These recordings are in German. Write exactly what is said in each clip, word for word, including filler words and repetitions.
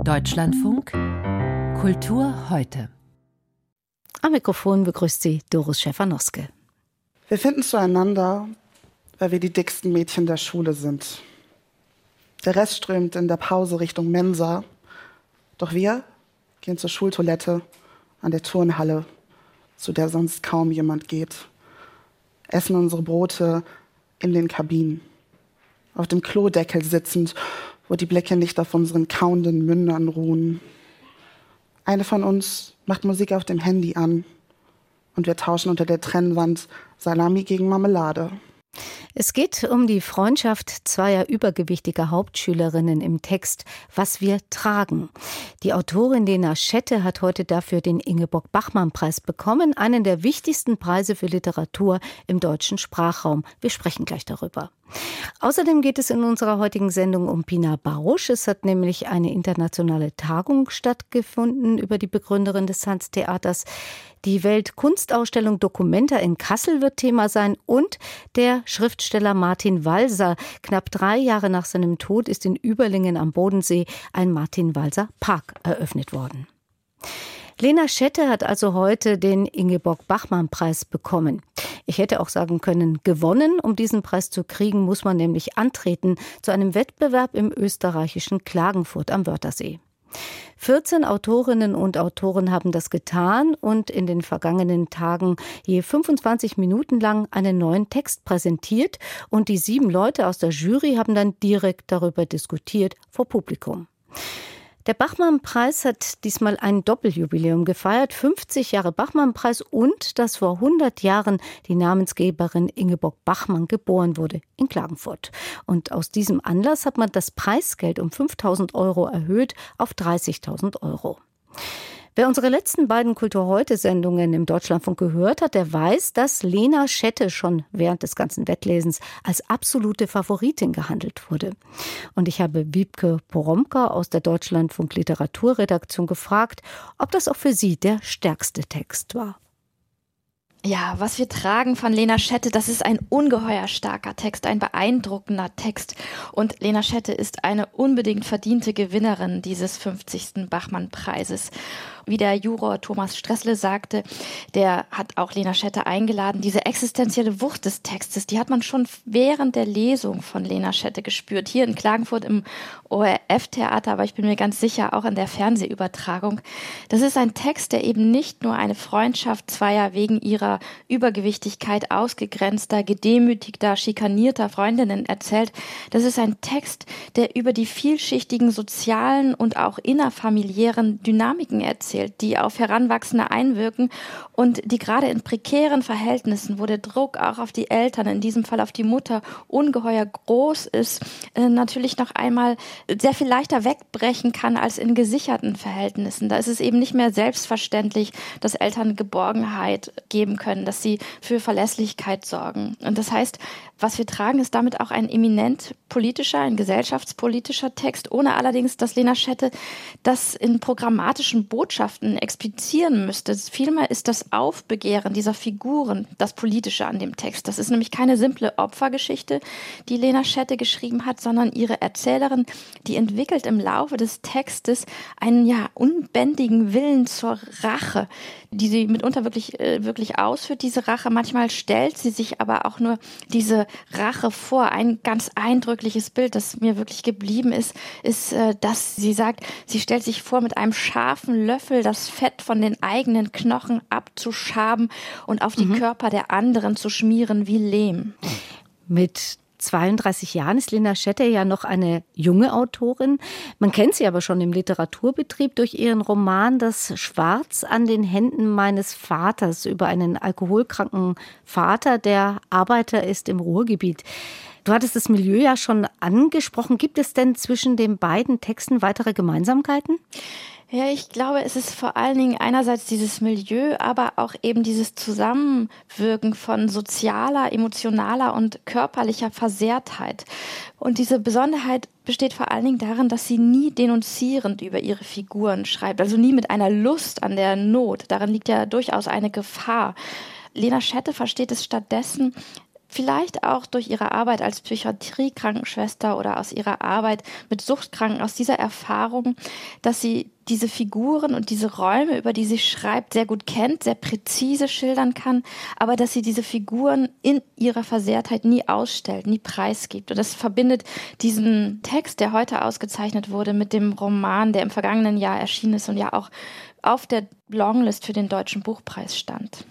Deutschlandfunk Kultur heute. Am Mikrofon begrüßt Sie Doris Schäfer-Noske. Wir finden zueinander, weil wir die dicksten Mädchen der Schule sind. Der Rest strömt in der Pause Richtung Mensa. Doch wir gehen zur Schultoilette an der Turnhalle, zu der sonst kaum jemand geht. Essen unsere Brote in den Kabinen. Auf dem Klodeckel sitzend, wo die Blicke nicht auf unseren kauenden Mündern ruhen. Eine von uns macht Musik auf dem Handy an und wir tauschen unter der Trennwand Salami gegen Marmelade. Es geht um die Freundschaft zweier übergewichtiger Hauptschülerinnen im Text »Was wir tragen«. Die Autorin Lena Schette hat heute dafür den Ingeborg-Bachmann-Preis bekommen, einen der wichtigsten Preise für Literatur im deutschen Sprachraum. Wir sprechen gleich darüber. Außerdem geht es in unserer heutigen Sendung um Pina Bausch. Es hat nämlich eine internationale Tagung stattgefunden über die Begründerin des Sanz-Theaters. Die Weltkunstausstellung Documenta in Kassel wird Thema sein und der Schriftsteller Martin Walser. Knapp drei Jahre nach seinem Tod ist in Überlingen am Bodensee ein Martin-Walser-Park eröffnet worden. Lena Schette hat also heute den Ingeborg-Bachmann-Preis bekommen. Ich hätte auch sagen können, gewonnen. Um diesen Preis zu kriegen, muss man nämlich antreten zu einem Wettbewerb im österreichischen Klagenfurt am Wörthersee. vierzehn Autorinnen und Autoren haben das getan und in den vergangenen Tagen je fünfundzwanzig Minuten lang einen neuen Text präsentiert. Und die sieben Leute aus der Jury haben dann direkt darüber diskutiert vor Publikum. Der Bachmann-Preis hat diesmal ein Doppeljubiläum gefeiert, fünfzig Jahre Bachmann-Preis und dass vor hundert Jahren die Namensgeberin Ingeborg Bachmann geboren wurde in Klagenfurt. Und aus diesem Anlass hat man das Preisgeld um fünftausend Euro erhöht auf dreißigtausend Euro. Wer unsere letzten beiden Kultur-heute-Sendungen im Deutschlandfunk gehört hat, der weiß, dass Lena Schette schon während des ganzen Wettlesens als absolute Favoritin gehandelt wurde. Und ich habe Wiebke Poromka aus der Deutschlandfunk-Literaturredaktion gefragt, ob das auch für sie der stärkste Text war. Ja, was wir tragen von Lena Schette, das ist ein ungeheuer starker Text, ein beeindruckender Text. Und Lena Schette ist eine unbedingt verdiente Gewinnerin dieses fünfzigsten Bachmann-Preises. Wie der Juror Thomas Stressle sagte, der hat auch Lena Schette eingeladen. Diese existenzielle Wucht des Textes, die hat man schon während der Lesung von Lena Schette gespürt. Hier in Klagenfurt im O R F-Theater, aber ich bin mir ganz sicher auch in der Fernsehübertragung. Das ist ein Text, der eben nicht nur eine Freundschaft zweier wegen ihrer Übergewichtigkeit ausgegrenzter, gedemütigter, schikanierter Freundinnen erzählt. Das ist ein Text, der über die vielschichtigen sozialen und auch innerfamiliären Dynamiken erzählt, die auf Heranwachsende einwirken und die gerade in prekären Verhältnissen, wo der Druck auch auf die Eltern, in diesem Fall auf die Mutter, ungeheuer groß ist, äh, natürlich noch einmal sehr viel leichter wegbrechen kann als in gesicherten Verhältnissen. Da ist es eben nicht mehr selbstverständlich, dass Eltern Geborgenheit geben können, dass sie für Verlässlichkeit sorgen. Und das heißt, was wir tragen, ist damit auch ein eminent politischer, ein gesellschaftspolitischer Text, ohne allerdings, dass Lena Schette das in programmatischen Botschaften explizieren müsste. Vielmehr ist das Aufbegehren dieser Figuren das Politische an dem Text. Das ist nämlich keine simple Opfergeschichte, die Lena Schette geschrieben hat, sondern ihre Erzählerin, die entwickelt im Laufe des Textes einen ja unbändigen Willen zur Rache, die sie mitunter wirklich, äh, wirklich ausführt, diese Rache. Manchmal stellt sie sich aber auch nur diese Rache vor. Ein ganz eindrückliches Bild, das mir wirklich geblieben ist, ist, äh, dass sie sagt, sie stellt sich vor, mit einem scharfen Löffel das Fett von den eigenen Knochen abzuschaben und auf die mhm. Körper der anderen zu schmieren wie Lehm. Mit zweiunddreißig Jahren ist Lena Schette ja noch eine junge Autorin. Man kennt sie aber schon im Literaturbetrieb durch ihren Roman »Das Schwarz an den Händen meines Vaters« über einen alkoholkranken Vater, der Arbeiter ist im Ruhrgebiet. Du hattest das Milieu ja schon angesprochen. Gibt es denn zwischen den beiden Texten weitere Gemeinsamkeiten? Ja, ich glaube, es ist vor allen Dingen einerseits dieses Milieu, aber auch eben dieses Zusammenwirken von sozialer, emotionaler und körperlicher Versehrtheit. Und diese Besonderheit besteht vor allen Dingen darin, dass sie nie denunzierend über ihre Figuren schreibt, also nie mit einer Lust an der Not. Darin liegt ja durchaus eine Gefahr. Lena Schette versteht es stattdessen, vielleicht auch durch ihre Arbeit als Psychiatrie-Krankenschwester oder aus ihrer Arbeit mit Suchtkranken, aus dieser Erfahrung, dass sie diese Figuren und diese Räume, über die sie schreibt, sehr gut kennt, sehr präzise schildern kann, aber dass sie diese Figuren in ihrer Versehrtheit nie ausstellt, nie preisgibt. Und das verbindet diesen Text, der heute ausgezeichnet wurde, mit dem Roman, der im vergangenen Jahr erschienen ist und ja auch auf der Longlist für den Deutschen Buchpreis stand.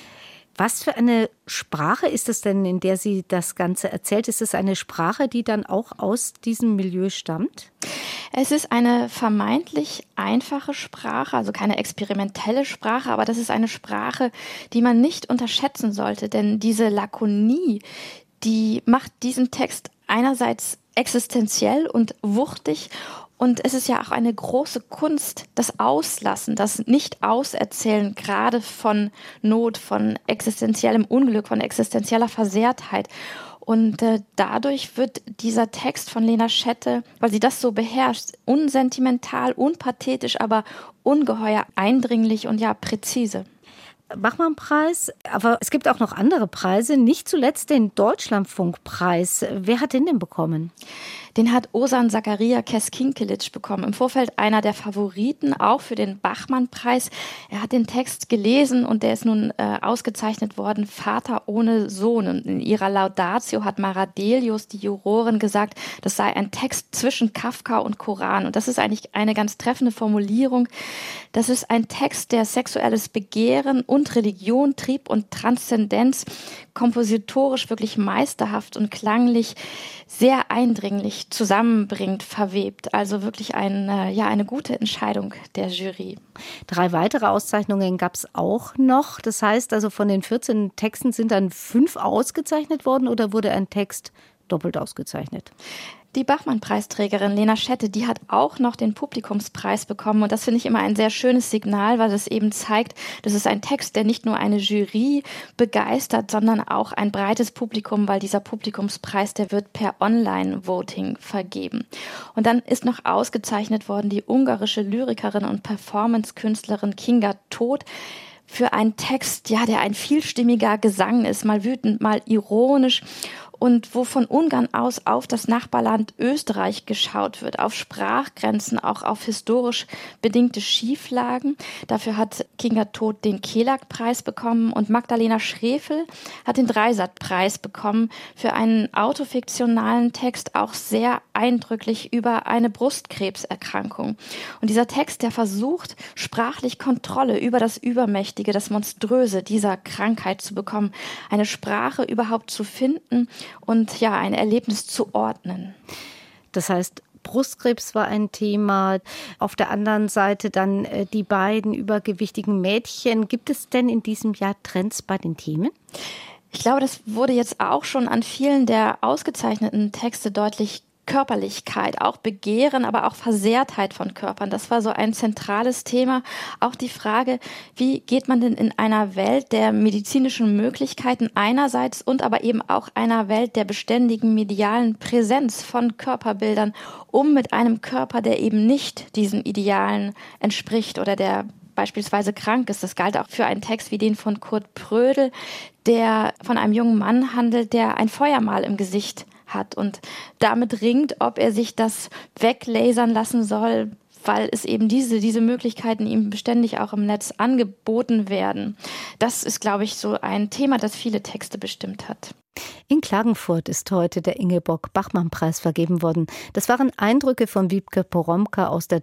Was für eine Sprache ist es denn, in der sie das Ganze erzählt? Ist es eine Sprache, die dann auch aus diesem Milieu stammt? Es ist eine vermeintlich einfache Sprache, also keine experimentelle Sprache, aber das ist eine Sprache, die man nicht unterschätzen sollte, denn diese Lakonie, die macht diesen Text einerseits existenziell und wuchtig. Und es ist ja auch eine große Kunst, das Auslassen, das Nicht-Auserzählen, gerade von Not, von existenziellem Unglück, von existenzieller Versehrtheit. Und äh, dadurch wird dieser Text von Lena Schette, weil sie das so beherrscht, unsentimental, unpathetisch, aber ungeheuer eindringlich und ja präzise. Bachmann-Preis, aber es gibt auch noch andere Preise, nicht zuletzt den Deutschlandfunkpreis. Wer hat den denn bekommen? Den hat Ozan Zakaria Keskinkelic bekommen. Im Vorfeld einer der Favoriten, auch für den Bachmann-Preis. Er hat den Text gelesen und der ist nun äh, ausgezeichnet worden, Vater ohne Sohn. Und in ihrer Laudatio hat Mara Delius, die Jurorin, gesagt, das sei ein Text zwischen Kafka und Koran. Und das ist eigentlich eine ganz treffende Formulierung. Das ist ein Text, der sexuelles Begehren und Religion, Trieb und Transzendenz kompositorisch wirklich meisterhaft und klanglich sehr eindringlich zusammenbringt, verwebt. Also wirklich eine, ja, eine gute Entscheidung der Jury. Drei weitere Auszeichnungen gab es auch noch. Das heißt also, von den vierzehn Texten sind dann fünf ausgezeichnet worden oder wurde ein Text doppelt ausgezeichnet? Die Bachmann-Preisträgerin Lena Schette, die hat auch noch den Publikumspreis bekommen. Und das finde ich immer ein sehr schönes Signal, weil es eben zeigt, das ist ein Text, der nicht nur eine Jury begeistert, sondern auch ein breites Publikum, weil dieser Publikumspreis, der wird per Online-Voting vergeben. Und dann ist noch ausgezeichnet worden die ungarische Lyrikerin und Performance-Künstlerin Kinga Tóth für einen Text, ja, der ein vielstimmiger Gesang ist, mal wütend, mal ironisch. Und wo von Ungarn aus auf das Nachbarland Österreich geschaut wird, auf Sprachgrenzen, auch auf historisch bedingte Schieflagen. Dafür hat Kinga Tóth den Kelag-Preis bekommen und Magdalena Schrefel hat den Dreisat-Preis bekommen für einen autofiktionalen Text, auch sehr eindrücklich über eine Brustkrebserkrankung. Und dieser Text, der versucht, sprachlich Kontrolle über das Übermächtige, das Monströse dieser Krankheit zu bekommen, eine Sprache überhaupt zu finden und ja, ein Erlebnis zu ordnen. Das heißt, Brustkrebs war ein Thema. Auf der anderen Seite dann äh, die beiden übergewichtigen Mädchen. Gibt es denn in diesem Jahr Trends bei den Themen? Ich glaube, das wurde jetzt auch schon an vielen der ausgezeichneten Texte deutlich. Körperlichkeit, auch Begehren, aber auch Versehrtheit von Körpern. Das war so ein zentrales Thema. Auch die Frage, wie geht man denn in einer Welt der medizinischen Möglichkeiten einerseits und aber eben auch einer Welt der beständigen medialen Präsenz von Körperbildern um mit einem Körper, der eben nicht diesen Idealen entspricht oder der beispielsweise krank ist. Das galt auch für einen Text wie den von Kurt Prödel, der von einem jungen Mann handelt, der ein Feuermal im Gesicht hat und damit ringt, ob er sich das weglasern lassen soll, weil es eben diese, diese Möglichkeiten ihm beständig auch im Netz angeboten werden. Das ist, glaube ich, so ein Thema, das viele Texte bestimmt hat. In Klagenfurt ist heute der Ingeborg-Bachmann-Preis vergeben worden. Das waren Eindrücke von Wiebke Poromka aus der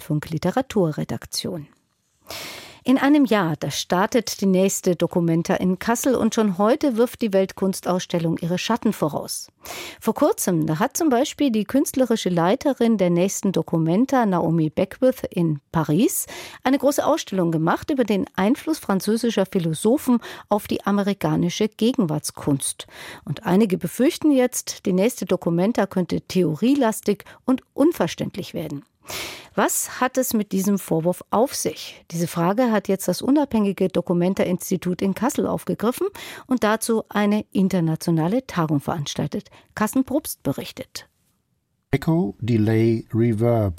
Deutschlandfunk-Literaturredaktion. In einem Jahr, da startet die nächste Documenta in Kassel und schon heute wirft die Weltkunstausstellung ihre Schatten voraus. Vor kurzem, da hat zum Beispiel die künstlerische Leiterin der nächsten Documenta, Naomi Beckwith in Paris, eine große Ausstellung gemacht über den Einfluss französischer Philosophen auf die amerikanische Gegenwartskunst. Und einige befürchten jetzt, die nächste Documenta könnte theorielastig und unverständlich werden. Was hat es mit diesem Vorwurf auf sich? Diese Frage hat jetzt das unabhängige Documenta-Institut in Kassel aufgegriffen und dazu eine internationale Tagung veranstaltet. Carsten Probst berichtet. Echo, Delay, Reverb.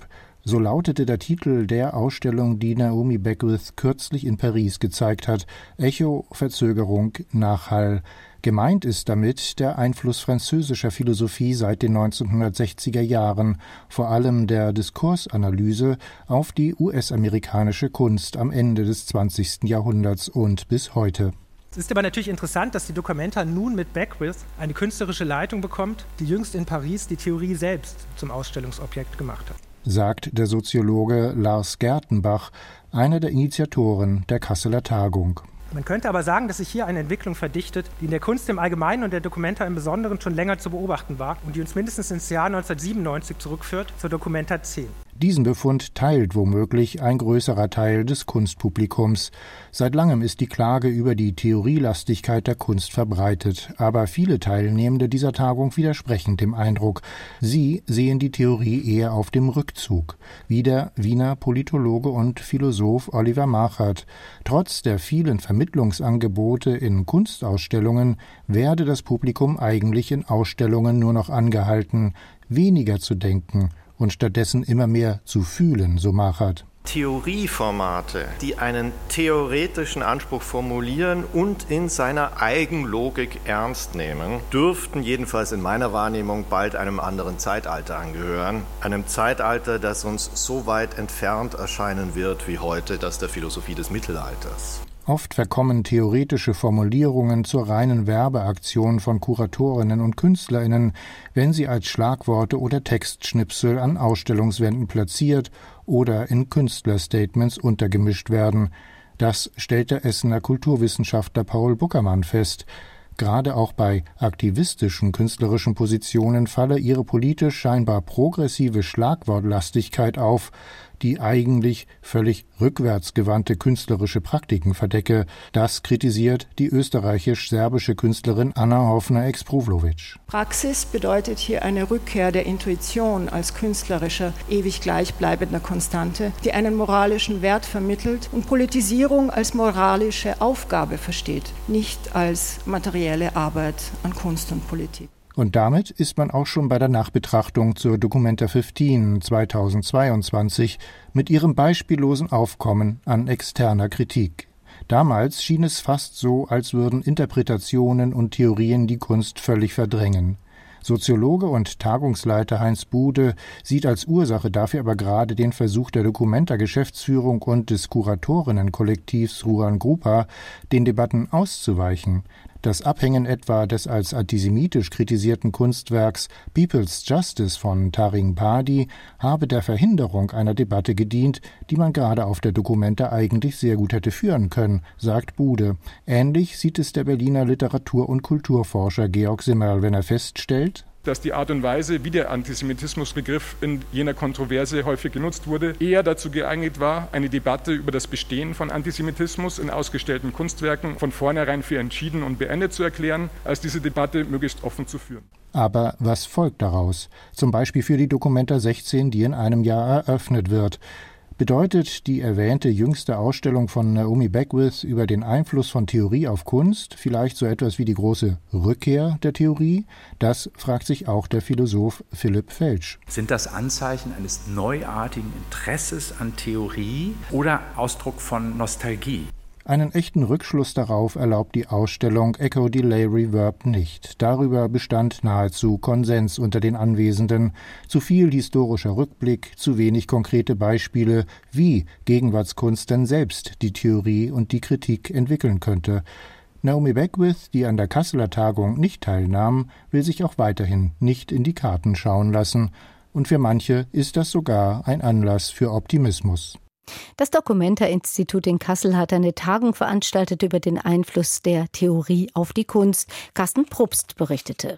So lautete der Titel der Ausstellung, die Naomi Beckwith kürzlich in Paris gezeigt hat. Echo, Verzögerung, Nachhall. Gemeint ist damit der Einfluss französischer Philosophie seit den neunzehnhundertsechziger Jahren, vor allem der Diskursanalyse, auf die U S-amerikanische Kunst am Ende des zwanzigsten Jahrhunderts und bis heute. Es ist aber natürlich interessant, dass die Documenta nun mit Beckwith eine künstlerische Leitung bekommt, die jüngst in Paris die Theorie selbst zum Ausstellungsobjekt gemacht hat, sagt der Soziologe Lars Gertenbach, einer der Initiatoren der Kasseler Tagung. Man könnte aber sagen, dass sich hier eine Entwicklung verdichtet, die in der Kunst im Allgemeinen und der Documenta im Besonderen schon länger zu beobachten war und die uns mindestens ins Jahr neunzehnhundertsiebenundneunzig zurückführt, zur Documenta zehn. Diesen Befund teilt womöglich ein größerer Teil des Kunstpublikums. Seit langem ist die Klage über die Theorielastigkeit der Kunst verbreitet, aber viele Teilnehmende dieser Tagung widersprechen dem Eindruck. Sie sehen die Theorie eher auf dem Rückzug, wie der Wiener Politologe und Philosoph Oliver Machert. Trotz der vielen Vermittlungsangebote in Kunstausstellungen werde das Publikum eigentlich in Ausstellungen nur noch angehalten, weniger zu denken und stattdessen immer mehr zu fühlen, so Machert. Theorieformate, die einen theoretischen Anspruch formulieren und in seiner Eigenlogik ernst nehmen, dürften jedenfalls in meiner Wahrnehmung bald einem anderen Zeitalter angehören. Einem Zeitalter, das uns so weit entfernt erscheinen wird wie heute das der Philosophie des Mittelalters. Oft verkommen theoretische Formulierungen zur reinen Werbeaktion von Kuratorinnen und KünstlerInnen, wenn sie als Schlagworte oder Textschnipsel an Ausstellungswänden platziert oder in Künstlerstatements untergemischt werden. Das stellt der Essener Kulturwissenschaftler Paul Buckermann fest. Gerade auch bei aktivistischen künstlerischen Positionen falle ihre politisch scheinbar progressive Schlagwortlastigkeit auf, die eigentlich völlig rückwärtsgewandte künstlerische Praktiken verdecke. Das kritisiert die österreichisch-serbische Künstlerin Anna Hoffner-Expruvlovic. Praxis bedeutet hier eine Rückkehr der Intuition als künstlerischer, ewig gleichbleibender Konstante, die einen moralischen Wert vermittelt und Politisierung als moralische Aufgabe versteht, nicht als materielle Arbeit an Kunst und Politik. Und damit ist man auch schon bei der Nachbetrachtung zur Documenta fünfzehn zweitausendzweiundzwanzig mit ihrem beispiellosen Aufkommen an externer Kritik. Damals schien es fast so, als würden Interpretationen und Theorien die Kunst völlig verdrängen. Soziologe und Tagungsleiter Heinz Bude sieht als Ursache dafür aber gerade den Versuch der Documenta-Geschäftsführung und des Kuratorinnenkollektivs Ruan Grupa, den Debatten auszuweichen. Das Abhängen etwa des als antisemitisch kritisierten Kunstwerks People's Justice von Taring Padi habe der Verhinderung einer Debatte gedient, die man gerade auf der Documenta eigentlich sehr gut hätte führen können, sagt Bude. Ähnlich sieht es der Berliner Literatur- und Kulturforscher Georg Simmerl, wenn er feststellt, dass die Art und Weise, wie der Antisemitismusbegriff in jener Kontroverse häufig genutzt wurde, eher dazu geeignet war, eine Debatte über das Bestehen von Antisemitismus in ausgestellten Kunstwerken von vornherein für entschieden und beendet zu erklären, als diese Debatte möglichst offen zu führen. Aber was folgt daraus? Zum Beispiel für die Documenta sechzehn, die in einem Jahr eröffnet wird. Bedeutet die erwähnte jüngste Ausstellung von Naomi Beckwith über den Einfluss von Theorie auf Kunst vielleicht so etwas wie die große Rückkehr der Theorie? Das fragt sich auch der Philosoph Philipp Felsch. Sind das Anzeichen eines neuartigen Interesses an Theorie oder Ausdruck von Nostalgie? Einen echten Rückschluss darauf erlaubt die Ausstellung Echo Delay Reverb nicht. Darüber bestand nahezu Konsens unter den Anwesenden. Zu viel historischer Rückblick, zu wenig konkrete Beispiele, wie Gegenwartskunst denn selbst die Theorie und die Kritik entwickeln könnte. Naomi Beckwith, die an der Kasseler Tagung nicht teilnahm, will sich auch weiterhin nicht in die Karten schauen lassen. Und für manche ist das sogar ein Anlass für Optimismus. Das Documenta-Institut in Kassel hat eine Tagung veranstaltet über den Einfluss der Theorie auf die Kunst. Carsten Probst berichtete.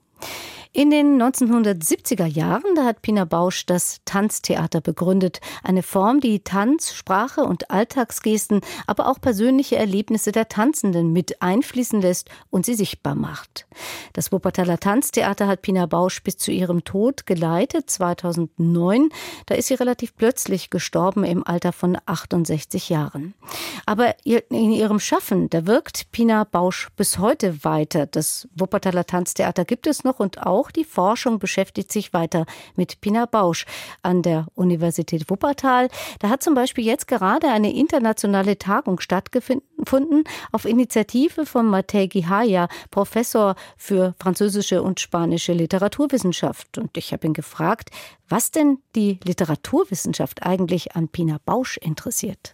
In den neunzehnhundertsiebziger Jahren, da hat Pina Bausch das Tanztheater begründet. Eine Form, die Tanz, Sprache und Alltagsgesten, aber auch persönliche Erlebnisse der Tanzenden mit einfließen lässt und sie sichtbar macht. Das Wuppertaler Tanztheater hat Pina Bausch bis zu ihrem Tod geleitet, zweitausendneun. Da ist sie relativ plötzlich gestorben im Alter von achtundsechzig Jahren. Aber in ihrem Schaffen, da wirkt Pina Bausch bis heute weiter. Das Wuppertaler Tanztheater gibt es noch und auch auch die Forschung beschäftigt sich weiter mit Pina Bausch an der Universität Wuppertal. Da hat zum Beispiel jetzt gerade eine internationale Tagung stattgefunden auf Initiative von Matej Gihaja, Professor für französische und spanische Literaturwissenschaft. Und ich habe ihn gefragt, was denn die Literaturwissenschaft eigentlich an Pina Bausch interessiert.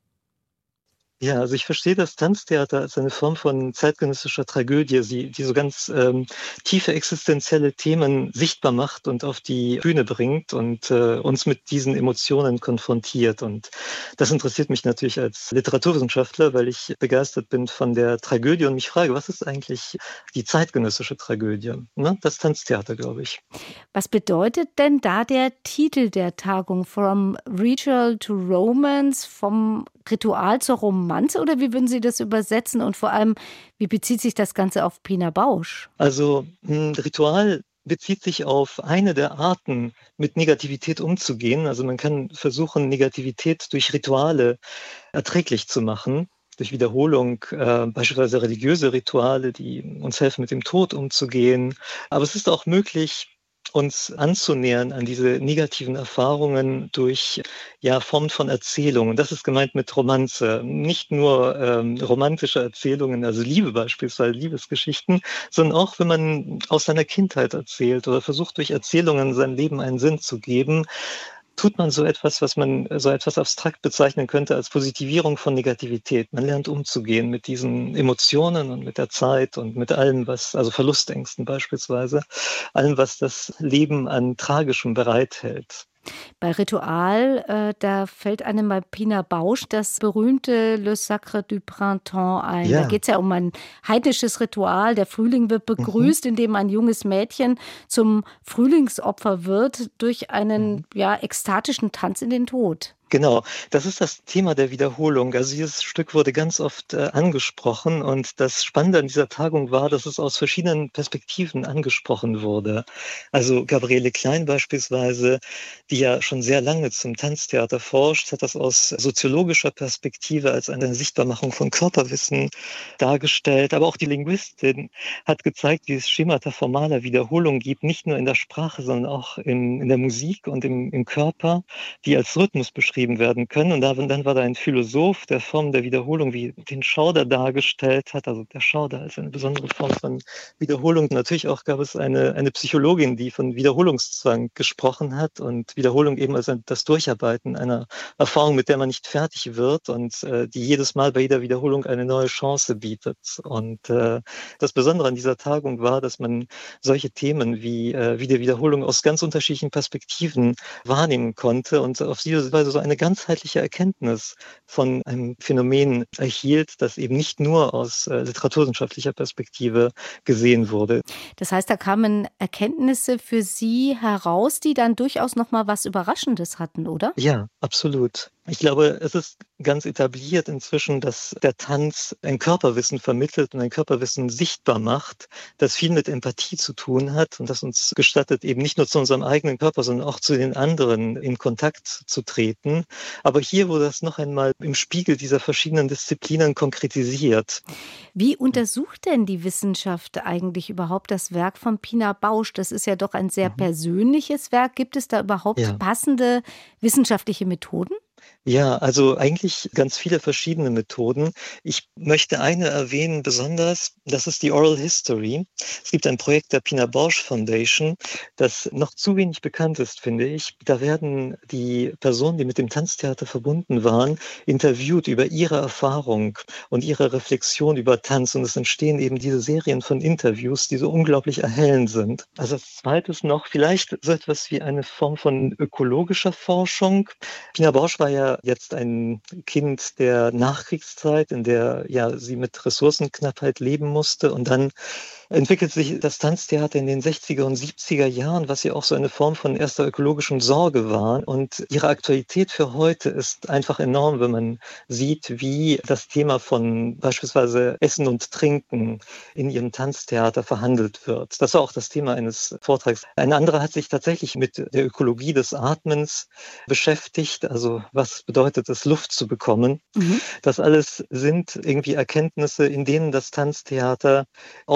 Ja, also ich verstehe das Tanztheater als eine Form von zeitgenössischer Tragödie, die, die so ganz ähm, tiefe existenzielle Themen sichtbar macht und auf die Bühne bringt und äh, uns mit diesen Emotionen konfrontiert. Und das interessiert mich natürlich als Literaturwissenschaftler, weil ich begeistert bin von der Tragödie und mich frage, was ist eigentlich die zeitgenössische Tragödie? Ne? Das Tanztheater, glaube ich. Was bedeutet denn da der Titel der Tagung? From Ritual to Romance, vom Ritual zur Romanze, oder wie würden Sie das übersetzen? Und vor allem, wie bezieht sich das Ganze auf Pina Bausch? Also ein Ritual bezieht sich auf eine der Arten, mit Negativität umzugehen. Also man kann versuchen, Negativität durch Rituale erträglich zu machen. Durch Wiederholung, äh, beispielsweise religiöse Rituale, die uns helfen, mit dem Tod umzugehen. Aber es ist auch möglich, uns anzunähern an diese negativen Erfahrungen durch ja, Formen von Erzählungen. Das ist gemeint mit Romanze. Nicht nur ähm, romantische Erzählungen, also Liebe beispielsweise, Liebesgeschichten, sondern auch, wenn man aus seiner Kindheit erzählt oder versucht, durch Erzählungen seinem Leben einen Sinn zu geben, tut man so etwas, was man so etwas abstrakt bezeichnen könnte als Positivierung von Negativität. Man lernt umzugehen mit diesen Emotionen und mit der Zeit und mit allem, was, also Verlustängsten beispielsweise, allem, was das Leben an Tragischem bereithält. Bei Ritual, äh, da fällt einem bei Pina Bausch das berühmte Le Sacre du Printemps ein. Ja. Da geht es ja um ein heidnisches Ritual. Der Frühling wird begrüßt, mhm. indem ein junges Mädchen zum Frühlingsopfer wird durch einen mhm. ja, ekstatischen Tanz in den Tod. Genau, das ist das Thema der Wiederholung. Also dieses Stück wurde ganz oft äh, angesprochen und das Spannende an dieser Tagung war, dass es aus verschiedenen Perspektiven angesprochen wurde. Also Gabriele Klein beispielsweise, die ja schon sehr lange zum Tanztheater forscht, hat das aus soziologischer Perspektive als eine Sichtbarmachung von Körperwissen dargestellt. Aber auch die Linguistin hat gezeigt, wie es Schemata formaler Wiederholung gibt, nicht nur in der Sprache, sondern auch in, in der Musik und im, im Körper, die als Rhythmus beschrieben werden können. Und dann war da ein Philosoph, der Form der Wiederholung wie den Schauder dargestellt hat, also der Schauder als eine besondere Form von Wiederholung. Natürlich auch gab es eine, eine Psychologin, die von Wiederholungszwang gesprochen hat und Wiederholung eben als ein, das Durcharbeiten einer Erfahrung, mit der man nicht fertig wird und äh, die jedes Mal bei jeder Wiederholung eine neue Chance bietet. Und äh, das Besondere an dieser Tagung war, dass man solche Themen wie, äh, wie die Wiederholung aus ganz unterschiedlichen Perspektiven wahrnehmen konnte und auf diese Weise so eine ganzheitliche Erkenntnis von einem Phänomen erhielt, das eben nicht nur aus äh, literaturwissenschaftlicher Perspektive gesehen wurde. Das heißt, da kamen Erkenntnisse für Sie heraus, die dann durchaus noch mal was Überraschendes hatten, oder? Ja, absolut. Ich glaube, es ist ganz etabliert inzwischen, dass der Tanz ein Körperwissen vermittelt und ein Körperwissen sichtbar macht, das viel mit Empathie zu tun hat und das uns gestattet, eben nicht nur zu unserem eigenen Körper, sondern auch zu den anderen in Kontakt zu treten. Aber hier wurde das noch einmal im Spiegel dieser verschiedenen Disziplinen konkretisiert. Wie untersucht denn die Wissenschaft eigentlich überhaupt das Werk von Pina Bausch? Das ist ja doch ein sehr mhm. persönliches Werk. Gibt es da überhaupt ja. passende wissenschaftliche Methoden? Ja, also eigentlich ganz viele verschiedene Methoden. Ich möchte eine erwähnen besonders, das ist die Oral History. Es gibt ein Projekt der Pina Bausch Foundation, das noch zu wenig bekannt ist, finde ich. Da werden die Personen, die mit dem Tanztheater verbunden waren, interviewt über ihre Erfahrung und ihre Reflexion über Tanz. Und es entstehen eben diese Serien von Interviews, die so unglaublich erhellend sind. Also als zweites noch vielleicht so etwas wie eine Form von ökologischer Forschung. Pina Bausch war ja jetzt ein Kind der Nachkriegszeit, in der ja sie mit Ressourcenknappheit leben musste und dann entwickelt sich das Tanztheater in den sechziger und siebziger Jahren, was ja auch so eine Form von erster ökologischen Sorge war. Und ihre Aktualität für heute ist einfach enorm, wenn man sieht, wie das Thema von beispielsweise Essen und Trinken in ihrem Tanztheater verhandelt wird. Das war auch das Thema eines Vortrags. Ein anderer hat sich tatsächlich mit der Ökologie des Atmens beschäftigt, also was bedeutet es, Luft zu bekommen. Mhm. Das alles sind irgendwie Erkenntnisse, in denen das Tanztheater aus den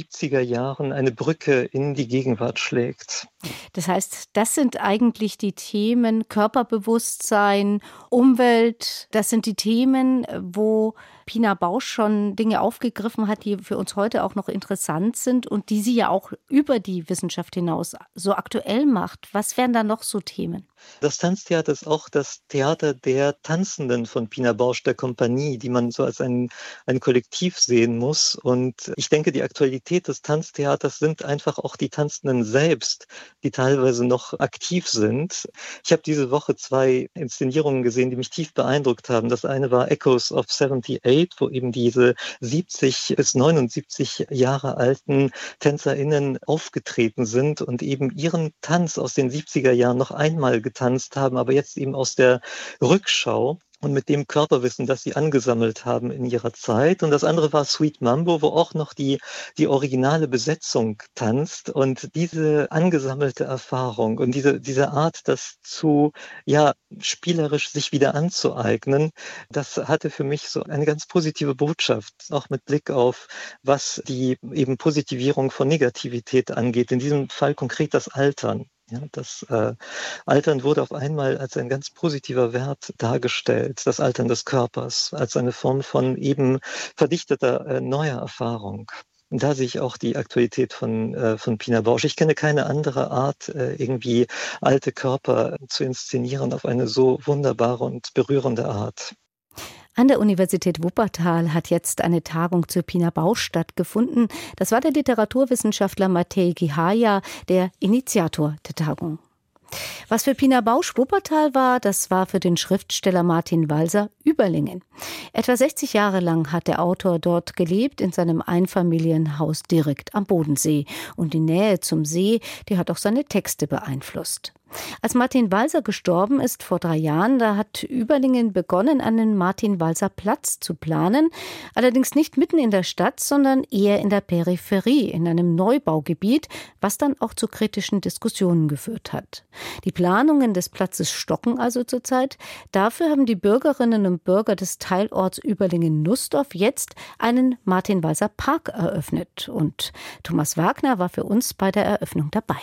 siebziger Jahren eine Brücke in die Gegenwart schlägt. Das heißt, das sind eigentlich die Themen Körperbewusstsein, Umwelt. Das sind die Themen, wo Pina Bausch schon Dinge aufgegriffen hat, die für uns heute auch noch interessant sind und die sie ja auch über die Wissenschaft hinaus so aktuell macht. Was wären da noch so Themen? Das Tanztheater ist auch das Theater der Tanzenden von Pina Bausch, der Kompanie, die man so als ein, ein Kollektiv sehen muss. Und ich denke, die Aktualität des Tanztheaters sind einfach auch die Tanzenden selbst, die teilweise noch aktiv sind. Ich habe diese Woche zwei Inszenierungen gesehen, die mich tief beeindruckt haben. Das eine war Echoes of seventy-eight, wo eben diese siebzig bis neunundsiebzig Jahre alten TänzerInnen aufgetreten sind und eben ihren Tanz aus den siebziger Jahren noch einmal getanzt haben, aber jetzt eben aus der Rückschau und mit dem Körperwissen, das sie angesammelt haben in ihrer Zeit. Und das andere war Sweet Mambo, wo auch noch die, die originale Besetzung tanzt. Und diese angesammelte Erfahrung und diese, diese Art, das zu, ja, spielerisch sich wieder anzueignen, das hatte für mich so eine ganz positive Botschaft, auch mit Blick auf, was die eben Positivierung von Negativität angeht. In diesem Fall konkret das Altern. Ja, das äh, Altern wurde auf einmal als ein ganz positiver Wert dargestellt, das Altern des Körpers, als eine Form von eben verdichteter äh, neuer Erfahrung. Und da sehe ich auch die Aktualität von, äh, von Pina Bausch. Ich kenne keine andere Art, äh, irgendwie alte Körper zu inszenieren auf eine so wunderbare und berührende Art. An der Universität Wuppertal hat jetzt eine Tagung zur Pina Bausch stattgefunden. Das war der Literaturwissenschaftler Matej Gihaja, der Initiator der Tagung. Was für Pina Bausch Wuppertal war, das war für den Schriftsteller Martin Walser Überlingen. Etwa sechzig Jahre lang hat der Autor dort gelebt, in seinem Einfamilienhaus direkt am Bodensee. Und die Nähe zum See, die hat auch seine Texte beeinflusst. Als Martin Walser gestorben ist vor drei Jahren, da hat Überlingen begonnen, einen Martin-Walser-Platz zu planen. Allerdings nicht mitten in der Stadt, sondern eher in der Peripherie, in einem Neubaugebiet, was dann auch zu kritischen Diskussionen geführt hat. Die Planungen des Platzes stocken also zurzeit. Dafür haben die Bürgerinnen und Bürger des Teilorts Überlingen-Nussdorf jetzt einen Martin-Walser-Park eröffnet. Und Thomas Wagner war für uns bei der Eröffnung dabei.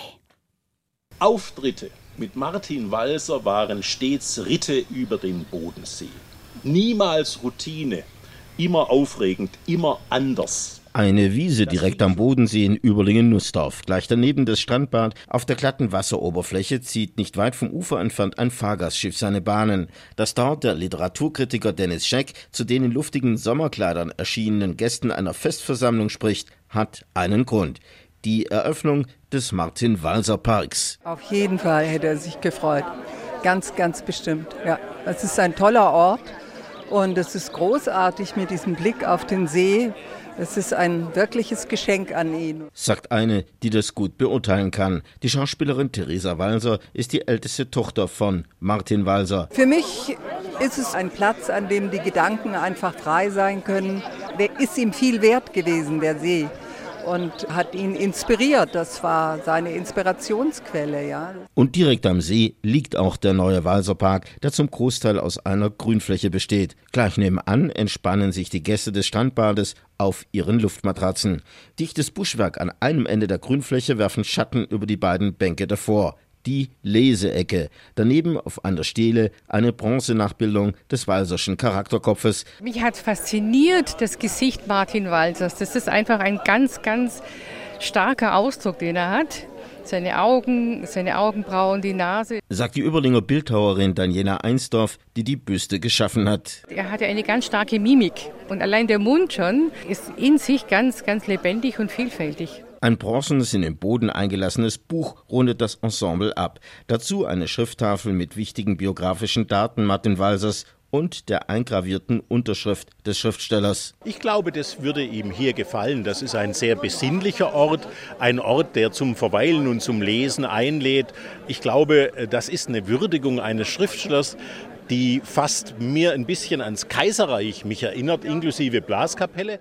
Auftritte mit Martin Walser waren stets Ritte über den Bodensee. Niemals Routine, immer aufregend, immer anders. Eine Wiese direkt am Bodensee in Überlingen-Nussdorf. Gleich daneben das Strandbad. Auf der glatten Wasseroberfläche zieht nicht weit vom Ufer entfernt ein Fahrgastschiff seine Bahnen. Dass dort der Literaturkritiker Dennis Scheck zu den in luftigen Sommerkleidern erschienenen Gästen einer Festversammlung spricht, hat einen Grund. Die Eröffnung des Martin-Walser-Parks. Auf jeden Fall hätte er sich gefreut. Ganz, ganz bestimmt. Ja, es ist ein toller Ort und es ist großartig mit diesem Blick auf den See. Es ist ein wirkliches Geschenk an ihn. Sagt eine, die das gut beurteilen kann. Die Schauspielerin Theresa Walser ist die älteste Tochter von Martin Walser. Für mich ist es ein Platz, an dem die Gedanken einfach frei sein können. Der ist ihm viel wert gewesen, der See. Und hat ihn inspiriert. Das war seine Inspirationsquelle, ja. Und direkt am See liegt auch der neue Walserpark, der zum Großteil aus einer Grünfläche besteht. Gleich nebenan entspannen sich die Gäste des Strandbades auf ihren Luftmatratzen. Dichtes Buschwerk an einem Ende der Grünfläche werfen Schatten über die beiden Bänke davor. Die Leseecke. Daneben auf einer Stele eine Bronzenachbildung des Walserschen Charakterkopfes. Mich hat fasziniert das Gesicht Martin Walsers. Das ist einfach ein ganz, ganz starker Ausdruck, den er hat. Seine Augen, seine Augenbrauen, die Nase. Sagt die Überlinger Bildhauerin Daniela Einsdorf, die die Büste geschaffen hat. Er hatte eine ganz starke Mimik. Und allein der Mund schon ist in sich ganz, ganz lebendig und vielfältig. Ein bronzenes, in den Boden eingelassenes Buch rundet das Ensemble ab. Dazu eine Schrifttafel mit wichtigen biografischen Daten Martin Walsers und der eingravierten Unterschrift des Schriftstellers. Ich glaube, das würde ihm hier gefallen. Das ist ein sehr besinnlicher Ort, ein Ort, der zum Verweilen und zum Lesen einlädt. Ich glaube, das ist eine Würdigung eines Schriftstellers, die fast mir ein bisschen ans Kaiserreich mich erinnert, inklusive Blaskapelle.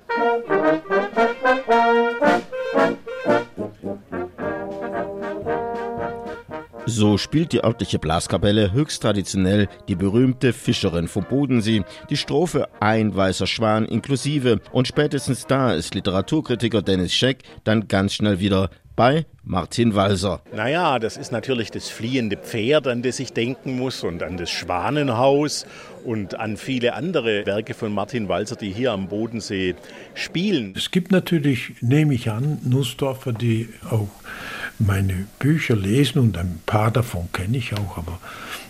So spielt die örtliche Blaskapelle höchst traditionell die berühmte Fischerin vom Bodensee, die Strophe Ein weißer Schwan inklusive. Und spätestens da ist Literaturkritiker Dennis Scheck dann ganz schnell wieder bei Martin Walser. Naja, das ist natürlich das fliehende Pferd, an das ich denken muss, und an das Schwanenhaus und an viele andere Werke von Martin Walser, die hier am Bodensee spielen. Es gibt natürlich, nehme ich an, Nussdorfer, die auch meine Bücher lesen, und ein paar davon kenne ich auch, aber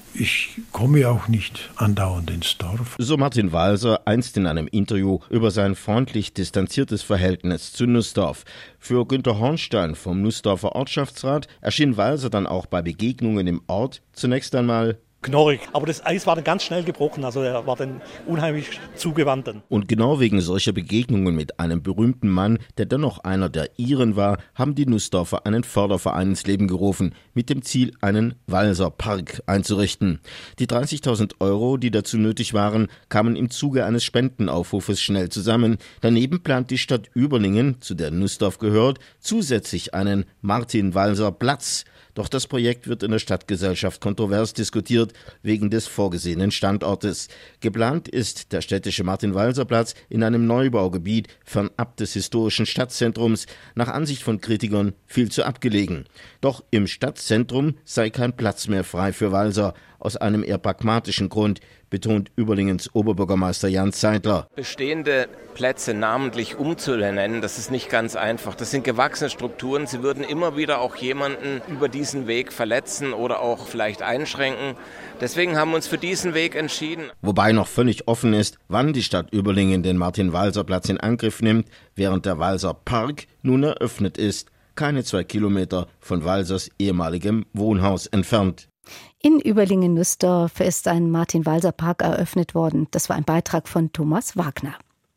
ich komme auch nicht andauernd ins Dorf. So Martin Walser einst in einem Interview über sein freundlich distanziertes Verhältnis zu Nussdorf. Für Günter Hornstein vom Nussdorfer Ortschaftsrat erschien Walser dann auch bei Begegnungen im Ort zunächst einmal knorrig. Aber das Eis war dann ganz schnell gebrochen, also er war dann unheimlich zugewandt. Und genau wegen solcher Begegnungen mit einem berühmten Mann, der dennoch einer der Iren war, haben die Nussdorfer einen Förderverein ins Leben gerufen, mit dem Ziel, einen Walser-Park einzurichten. Die dreißigtausend Euro, die dazu nötig waren, kamen im Zuge eines Spendenaufrufes schnell zusammen. Daneben plant die Stadt Überlingen, zu der Nussdorf gehört, zusätzlich einen Martin-Walser-Platz. Doch das Projekt wird in der Stadtgesellschaft kontrovers diskutiert, wegen des vorgesehenen Standortes. Geplant ist der städtische Martin-Walser-Platz in einem Neubaugebiet fernab des historischen Stadtzentrums, nach Ansicht von Kritikern viel zu abgelegen. Doch im Stadtzentrum sei kein Platz mehr frei für Walser, aus einem eher pragmatischen Grund, betont Überlingens Oberbürgermeister Jan Zeitler. Bestehende Plätze namentlich umzunennen, das ist nicht ganz einfach. Das sind gewachsene Strukturen. Sie würden immer wieder auch jemanden über diesen Weg verletzen oder auch vielleicht einschränken. Deswegen haben wir uns für diesen Weg entschieden. Wobei noch völlig offen ist, wann die Stadt Überlingen den Martin-Walser-Platz in Angriff nimmt, während der Walser-Park nun eröffnet ist, keine zwei Kilometer von Walsers ehemaligem Wohnhaus entfernt. In Überlingen-Nussdorf ist ein Martin-Walser-Park eröffnet worden. Das war ein Beitrag von Thomas Wagner.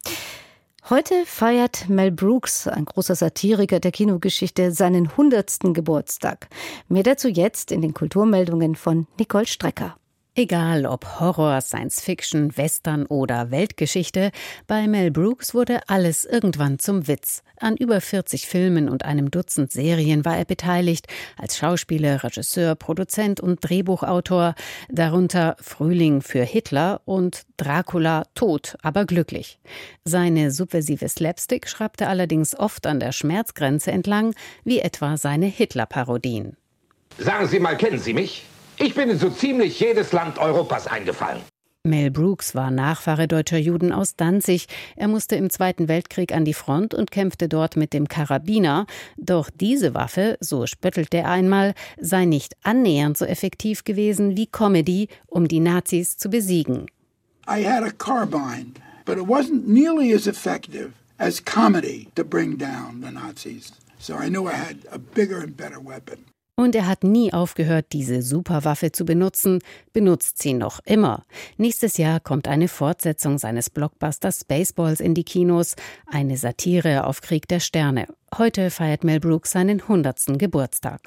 Heute feiert Mel Brooks, ein großer Satiriker der Kinogeschichte, seinen hundertsten Geburtstag. Mehr dazu jetzt in den Kulturmeldungen von Nicole Strecker. Egal ob Horror, Science-Fiction, Western oder Weltgeschichte, bei Mel Brooks wurde alles irgendwann zum Witz. An über vierzig Filmen und einem Dutzend Serien war er beteiligt, als Schauspieler, Regisseur, Produzent und Drehbuchautor, darunter Frühling für Hitler und Dracula tot, aber glücklich. Seine subversive Slapstick schraubte allerdings oft an der Schmerzgrenze entlang, wie etwa seine Hitler-Parodien. Sagen Sie mal, kennen Sie mich? Ich bin in so ziemlich jedes Land Europas eingefallen. Mel Brooks war Nachfahre deutscher Juden aus Danzig. Er musste im Zweiten Weltkrieg an die Front und kämpfte dort mit dem Karabiner. Doch diese Waffe, so spöttelte er einmal, sei nicht annähernd so effektiv gewesen wie Comedy, um die Nazis zu besiegen. I had a carbine, but it wasn't nearly as effective as comedy to bring down the Nazis. So I knew I had a bigger and better weapon. Und er hat nie aufgehört, diese Superwaffe zu benutzen, benutzt sie noch immer. Nächstes Jahr kommt eine Fortsetzung seines Blockbusters Spaceballs in die Kinos, eine Satire auf Krieg der Sterne. Heute feiert Mel Brooks seinen hundertsten Geburtstag.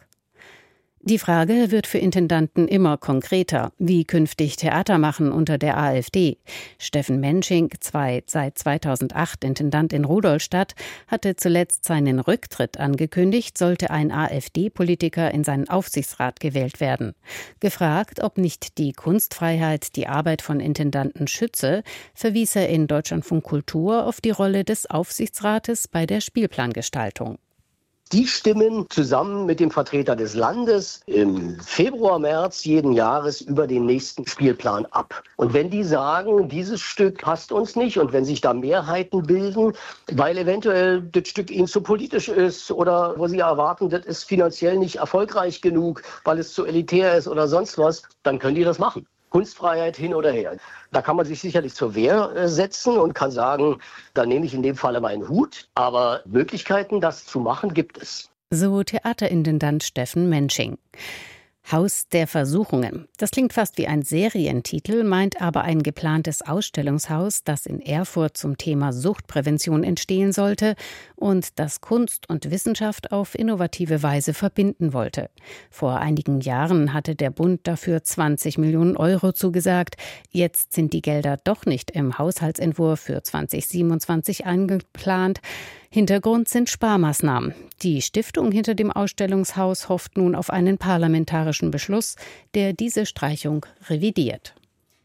Die Frage wird für Intendanten immer konkreter. Wie künftig Theater machen unter der AfD? Steffen Mensching, zwei, seit zweitausendacht Intendant in Rudolstadt, hatte zuletzt seinen Rücktritt angekündigt, sollte ein AfD-Politiker in seinen Aufsichtsrat gewählt werden. Gefragt, ob nicht die Kunstfreiheit die Arbeit von Intendanten schütze, verwies er in Deutschlandfunk Kultur auf die Rolle des Aufsichtsrates bei der Spielplangestaltung. Die stimmen zusammen mit dem Vertreter des Landes im Februar, März jeden Jahres über den nächsten Spielplan ab. Und wenn die sagen, dieses Stück passt uns nicht, und wenn sich da Mehrheiten bilden, weil eventuell das Stück ihnen zu politisch ist oder wo sie erwarten, das ist finanziell nicht erfolgreich genug, weil es zu elitär ist oder sonst was, dann können die das machen. Kunstfreiheit hin oder her. Da kann man sich sicherlich zur Wehr setzen und kann sagen, da nehme ich in dem Falle meinen Hut. Aber Möglichkeiten, das zu machen, gibt es. So Theaterintendant Steffen Mensching. Haus der Versuchungen. Das klingt fast wie ein Serientitel, meint aber ein geplantes Ausstellungshaus, das in Erfurt zum Thema Suchtprävention entstehen sollte und das Kunst und Wissenschaft auf innovative Weise verbinden wollte. Vor einigen Jahren hatte der Bund dafür zwanzig Millionen Euro zugesagt. Jetzt sind die Gelder doch nicht im Haushaltsentwurf für zwanzig siebenundzwanzig eingeplant. Hintergrund sind Sparmaßnahmen. Die Stiftung hinter dem Ausstellungshaus hofft nun auf einen parlamentarischen Beschluss, der diese Streichung revidiert.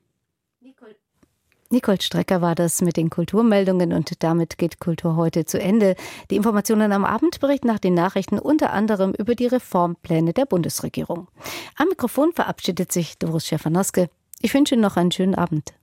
Nicole Strecker war das mit den Kulturmeldungen und damit geht Kultur heute zu Ende. Die Informationen am Abendbericht nach den Nachrichten unter anderem über die Reformpläne der Bundesregierung. Am Mikrofon verabschiedet sich Doris Schäfer-Noske. Ich wünsche Ihnen noch einen schönen Abend.